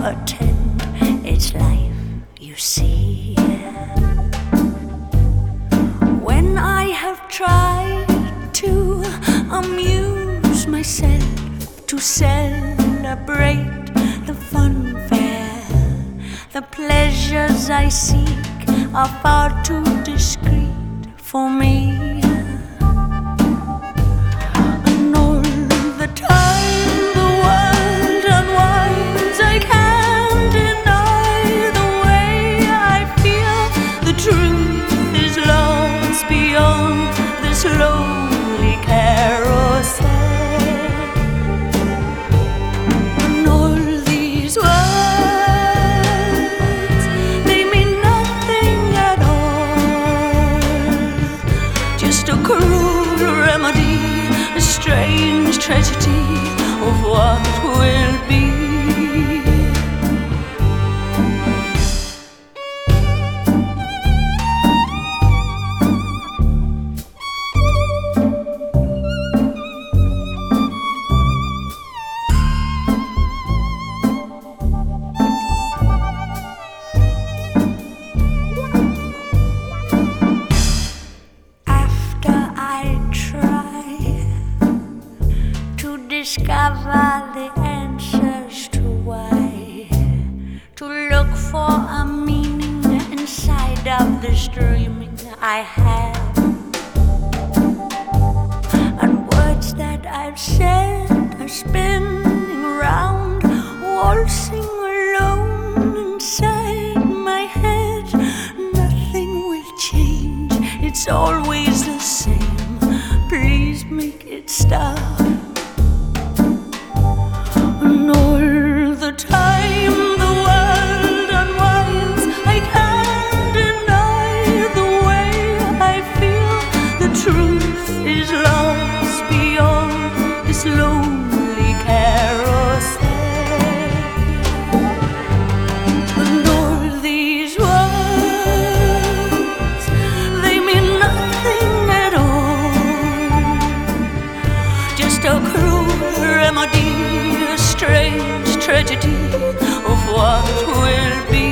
attend its life, you see. When I have tried to amuse myself, to celebrate the funfair, the pleasures I seek are far too discreet for me. And all the time the world unwinds, I can't deny the way I feel. The truth is lost beyond this lonely carousel. And all these words, they mean nothing at all. Just a cruel remedy, a strange tragedy of what will be. Discover the answers to why, to look for a meaning inside of this dreaming I have. And words that I've said are spinning round, waltzing alone inside my head. Nothing will change, it's always the same. Please make it stop. And all the time the world unwinds, I can't deny the way I feel. The truth is lost beyond this lonely carousel. And all these words, they mean nothing at all. Just a cruel remedy, a strange tragedy of what will be.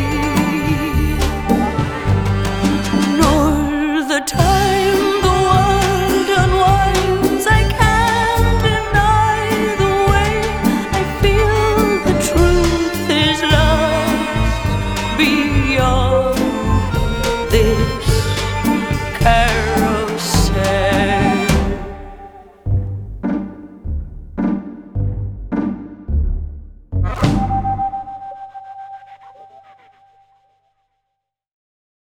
And all the time the world unwinds, I can't deny the way I feel. The truth is lost beyond